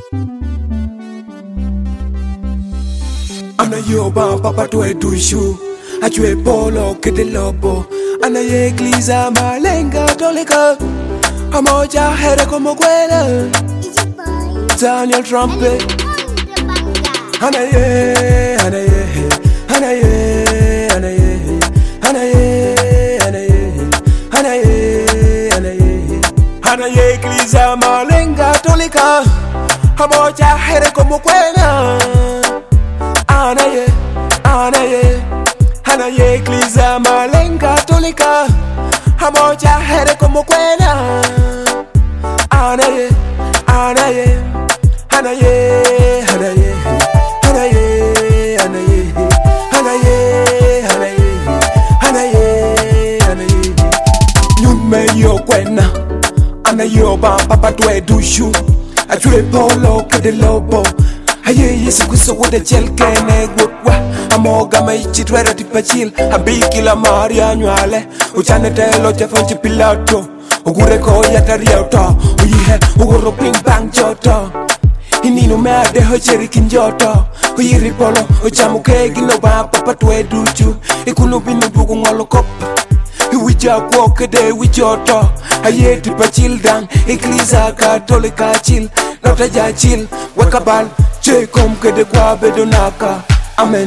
Ana yoba papa tue dushu Achue polo kede lobo Ana ye gliza malenga tolika Amoja here como kwela Daniel Trumpet Ana ye, ana ye, ana ye, ana ye, ana ye, ana ye, ana ye, ana ye, ana ye gliza malenga tolika Amoja here como kwela Ana ye, ana ye, ana ye gliza malenga tolika Amoja here como kwela Ana ye, ana ye, ana ye, ana ye, ana ye, ana ye, ana ye, ana ye, ana ye, ana ye. Nyume yo kwena, ana yo ba papa tue dushu, atue polo kede lobo. Aye Yesu Kristo wode chelkene gwa amoga maichi twera tipachil abiki la maria nywale uchane telo chafanchi pilato ugure ko yataria uto uyihe uguro ping bang joto inino meade hocheri kinjoto uyiri polo uchamuke gino ba papa twe duchu ikunu binu bugu ngolo kop Wija kwokede wijoto aye tipachil dang ikliza katolika chil nota chil wakabal che kom kede kwa bedonaka amen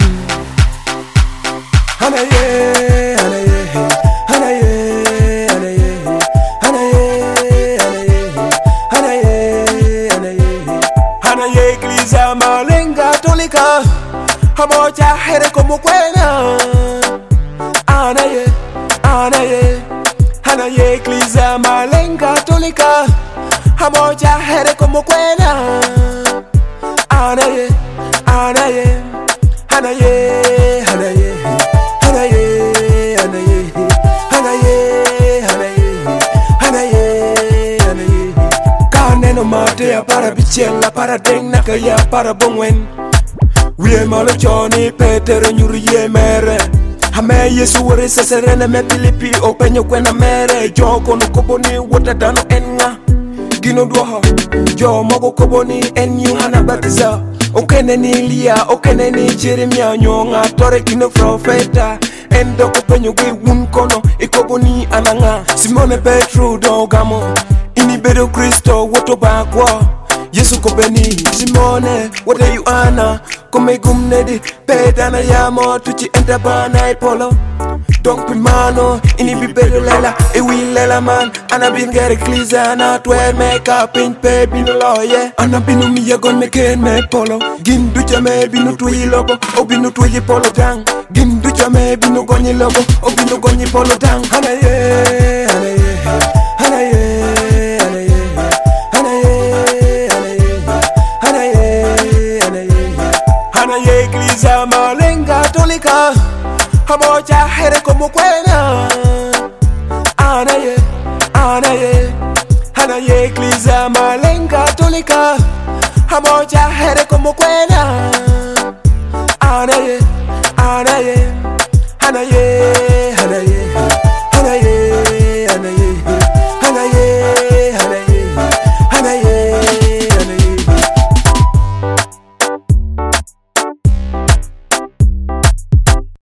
ana ye ana ye ana ye ana ye ana ye ana ye ana ye ana ye ikliza malenga tolika amoja here como kwena ana ye ana ye, ana ye gliza malenga tolika Amoja here como kwena Ana ye, ana ye, ana ye, ana ye, ana ye, ana ye, ana ye, ana ye, ana ye, ana ye Kaneno matea para bichela para dengna kaya para bongwen Wie malo choni Petero nyuri ye mere Hame Yesu wore seserene me Filipi openyo kwena mere Jo kono koboni wota dano enga Gino duoho Jo mogo koboni enyu hana batiza Okene ni Lia, okene ni Jeremia Nyonga tore kino profeta Endo kopenyo gwe wun kono ikoboni ananga Simone Petro dogamo Ini bedo Kristo woto bakwa Yesu kopeni Simone wode you ana Come gumnedi pedana yamo tuchi enta bana polo Don't be mano ini bibedo lela e will lela man ana bin gere kliza na twe make up in pe bin loye ana binu mi yagon me ken me polo gindu jame binu twi lobo o binu twi polo dang gindu jame binu goni lobo o binu goni polo dang ana ye ana ye ana ye ana ye ana ye ana ye ana ye ana ye gliza malenga tolika Amoja here como kwena Ana ye, ana ye, ana ye gliza malenga tolika Amoja here como kwena